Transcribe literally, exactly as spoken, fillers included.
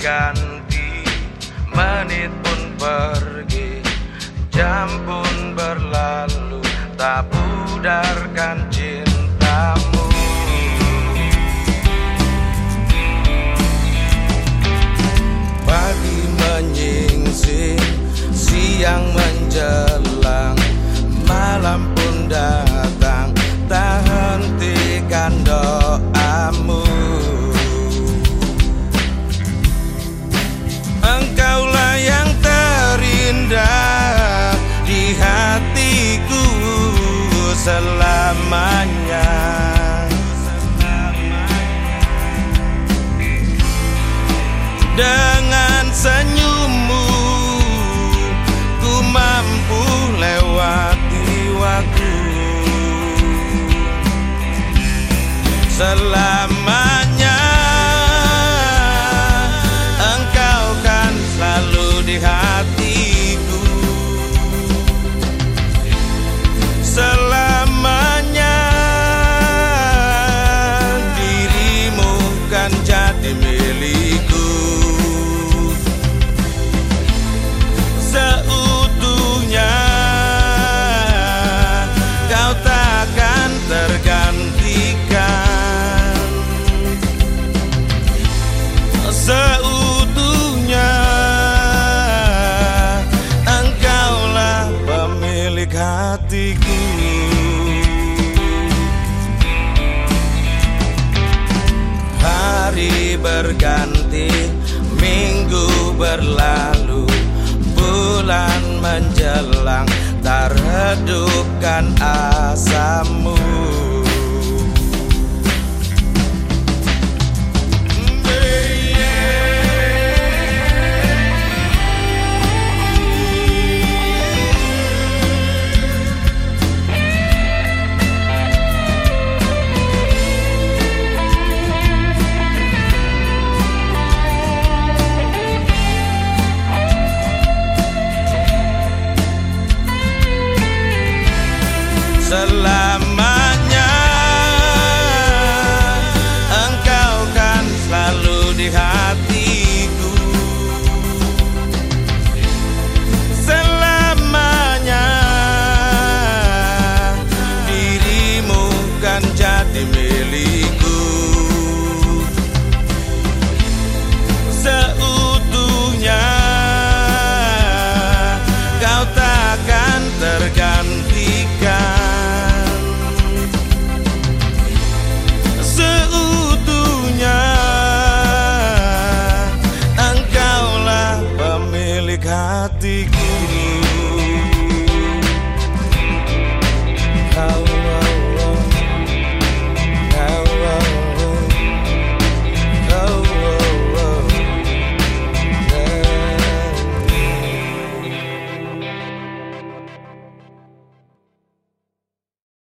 berganti, menit pun pergi, jam pun berlalu, tak pudarkan cintamu. Pagi menyingsing, siang menjelang, malam pun datang, tak hentikan doamu. Engkaulah yang terindah di hatiku selamanya. Dengan senyummu ku mampu lewati waktu. Selamanya engkau kan selalu di hatiku. Selamanya dirimu kan jadi milikku. Seutuhnya kau takkan tergantikan. Seutuhnya engkaulah pemilik hatiku. Hari berganti, minggu berlalu, bulan menjelang, tak redupkan asamu. Selamanya engkau kan selalu di hatiku. Selamanya dirimu kan jadi milikku. Seutuhnya kau takkan tergantikan. Hatiku.